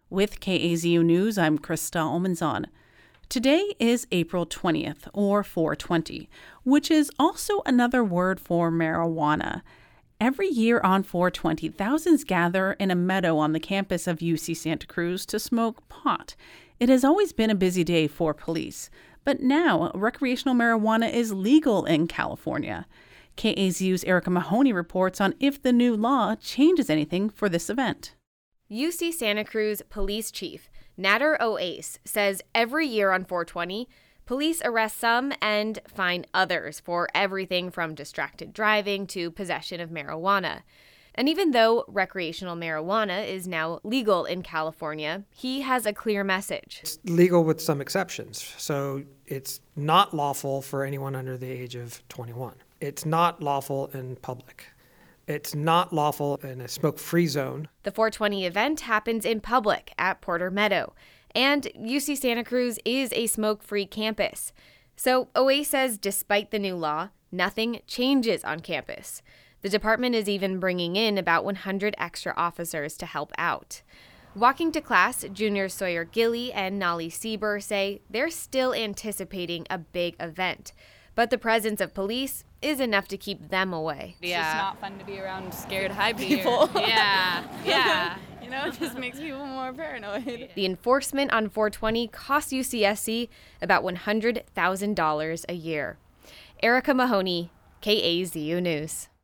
With KAZU News, I'm Krista Olmanzon. Today is April 20th, or 420, which is also another word for marijuana. Every year on 420, thousands gather in a meadow on the campus of UC Santa Cruz to smoke pot. It has always been a busy day for police, but now recreational marijuana is legal in California. KAZU's Erica Mahoney reports on if the new law changes anything for this event. UC Santa Cruz Police Chief Nader Oace says every year on 420, police arrest some and fine others for everything from distracted driving to possession of marijuana. And even though recreational marijuana is now legal in California, he has a clear message. It's legal with some exceptions. So it's not lawful for anyone under the age of 21. It's not lawful in public. It's not lawful in a smoke-free zone. The 420 event happens in public at Porter Meadow, and UC Santa Cruz is a smoke-free campus. So Oace says despite the new law, nothing changes on campus. The department is even bringing in about 100 extra officers to help out. Walking to class, juniors Sawyer Gilly and Nolly Sieber say they're still anticipating a big event, but the presence of police is enough to keep them away. It's just not fun to be around scared high people. Yeah. You know, it just makes people more paranoid. The enforcement on 420 costs UCSC about $100,000 a year. Erica Mahoney, KAZU News.